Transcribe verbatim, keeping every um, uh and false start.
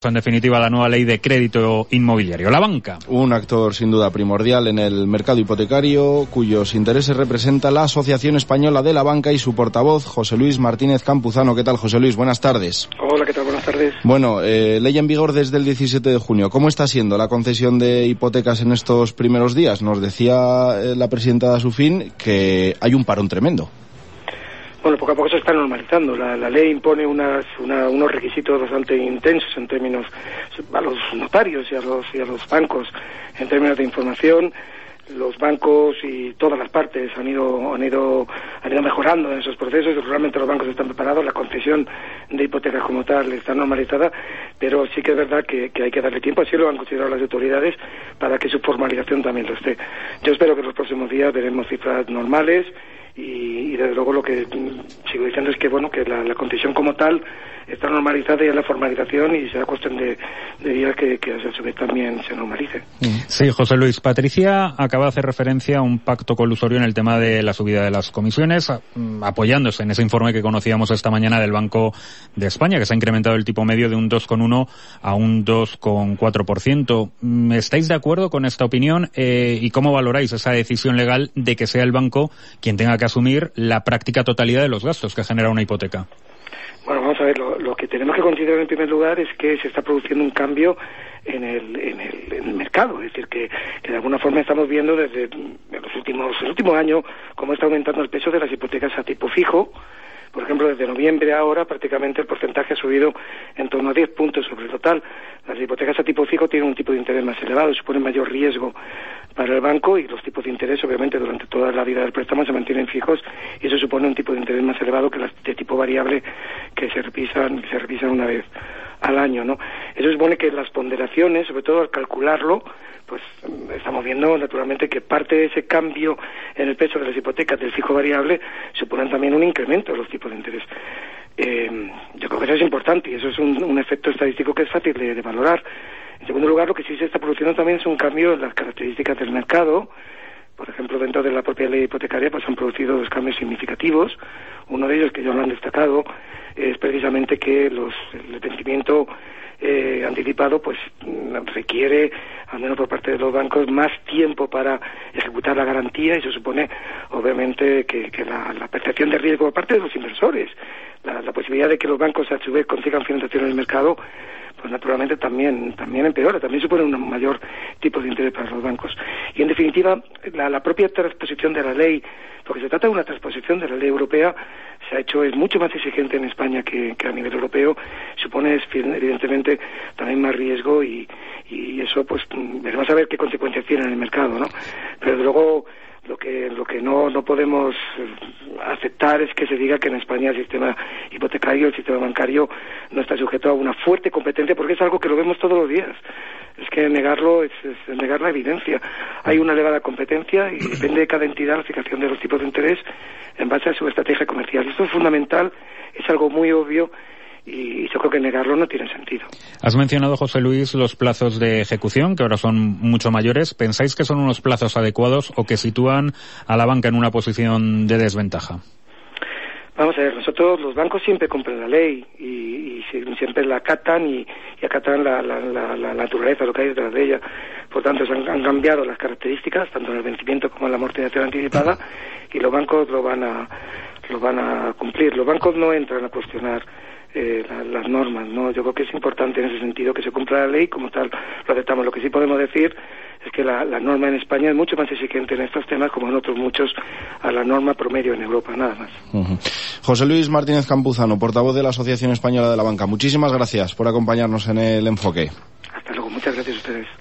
En definitiva, la nueva ley de crédito inmobiliario. La banca. Un actor sin duda primordial en el mercado hipotecario, cuyos intereses representa la Asociación Española de la Banca y su portavoz, José Luis Martínez Campuzano. ¿Qué tal, José Luis? Buenas tardes. Hola, ¿qué tal? Buenas tardes. Bueno, eh, ley en vigor desde el diecisiete de junio. ¿Cómo está siendo la concesión de hipotecas en estos primeros días? Nos decía eh, la presidenta de Asufin que hay un parón tremendo. Bueno, poco a poco se está normalizando. La, la ley impone unas, una, unos requisitos bastante intensos en términos a los notarios y a los, y a los bancos en términos de información. Los bancos y todas las partes han ido, han ido, han ido mejorando en esos procesos. Realmente los bancos están preparados. La concesión de hipotecas como tal está normalizada, pero sí que es verdad que, que hay que darle tiempo. Así lo han considerado las autoridades para que su formalización también lo esté. Yo espero que en los próximos días veremos cifras normales. Y, y desde luego lo que sigo diciendo es que bueno que la, la concesión como tal está normalizada y es la formalización y será cuestión de, de días que, que a su vez también se normalice. Sí, José Luis. Patricia acaba de hacer referencia a un pacto colusorio en el tema de la subida de las comisiones, apoyándose en ese informe que conocíamos esta mañana del Banco de España, que se ha incrementado el tipo medio de un dos coma uno a un dos coma cuatro por ciento. ¿Estáis de acuerdo con esta opinión? Eh, ¿Y cómo valoráis esa decisión legal de que sea el banco quien tenga que asumir la práctica totalidad de los gastos que genera una hipoteca? Bueno, vamos a ver, lo, lo que tenemos que considerar en primer lugar es que se está produciendo un cambio en el, en el, en el mercado, es decir, que, que de alguna forma estamos viendo desde los últimos, el último año cómo está aumentando el peso de las hipotecas a tipo fijo. Por ejemplo, desde noviembre a ahora prácticamente el porcentaje ha subido en torno a diez puntos sobre el total. Las hipotecas a tipo fijo tienen un tipo de interés más elevado, suponen mayor riesgo para el banco y los tipos de interés obviamente durante toda la vida del préstamo se mantienen fijos y eso supone un tipo de interés más elevado que las de tipo variable que se revisan, se revisan una vez al año, ¿no? Eso supone que las ponderaciones, sobre todo al calcularlo, pues estamos viendo naturalmente que parte de ese cambio en el peso de las hipotecas del fijo variable suponen también un incremento de los tipos de interés. Eh, yo creo que eso es importante y eso es un, un efecto estadístico que es fácil de, de valorar. En segundo lugar, lo que sí se está produciendo también es un cambio en las características del mercado. Por ejemplo, dentro de la propia ley hipotecaria pues han producido dos cambios significativos. Uno de ellos, que ya lo han destacado, es precisamente que los, el vencimiento eh, anticipado pues requiere, al menos por parte de los bancos, más tiempo para ejecutar la garantía y eso supone, obviamente, que, que la, la percepción de riesgo por parte de los inversores, la, la posibilidad de que los bancos a su vez consigan financiación en el mercado, pues naturalmente también también empeora, también supone un mayor tipo de interés para los bancos. Y en definitiva, la, la propia transposición de la ley, porque se trata de una transposición de la ley europea, se ha hecho, es mucho más exigente en España que, que a nivel europeo, supone evidentemente también más riesgo y, y eso pues veremos a ver qué consecuencias tiene en el mercado, ¿no? Pero desde luego lo que lo que no no podemos aceptar es que se diga que en España el sistema hipotecario, el sistema bancario no está sujeto a una fuerte competencia, porque es algo que lo vemos todos los días. Es que negarlo es, es negar la evidencia. Hay una elevada competencia y depende de cada entidad la fijación de los tipos de interés en base a su estrategia comercial. Esto es fundamental, es algo muy obvio y yo creo que negarlo no tiene sentido. Has mencionado, José Luis, los plazos de ejecución, que ahora son mucho mayores. ¿Pensáis que son unos plazos adecuados o que sitúan a la banca en una posición de desventaja? Vamos a ver, nosotros los bancos siempre cumplen la ley y, y siempre la acatan y, y acatan la, la, la, la naturaleza, lo que hay detrás de ella. Por tanto, se han, han cambiado las características, tanto en el vencimiento como en la amortización anticipada, y los bancos lo van a, lo van a cumplir. Los bancos no entran a cuestionar Eh, la, las normas, ¿no? Yo creo que es importante en ese sentido que se cumpla la ley, como tal lo aceptamos. Lo que sí podemos decir es que la, la norma en España es mucho más exigente en estos temas, como en otros muchos, a la norma promedio en Europa, nada más. Uh-huh. José Luis Martínez Campuzano, portavoz de la Asociación Española de la Banca, muchísimas gracias por acompañarnos en el Enfoque. Hasta luego, muchas gracias a ustedes.